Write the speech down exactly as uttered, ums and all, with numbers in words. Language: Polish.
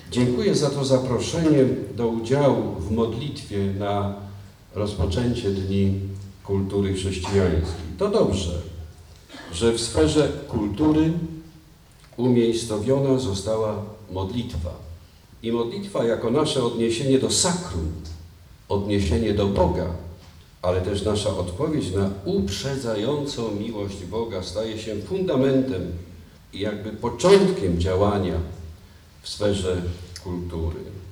Dziękuję za to zaproszenie do udziału w modlitwie na rozpoczęcie Dni Kultury Chrześcijańskiej. To dobrze, że w sferze kultury umiejscowiona została modlitwa. I modlitwa jako nasze odniesienie do sakrum, odniesienie do Boga, ale też nasza odpowiedź na uprzedzającą miłość Boga staje się fundamentem i jakby początkiem działania w sferze kultury.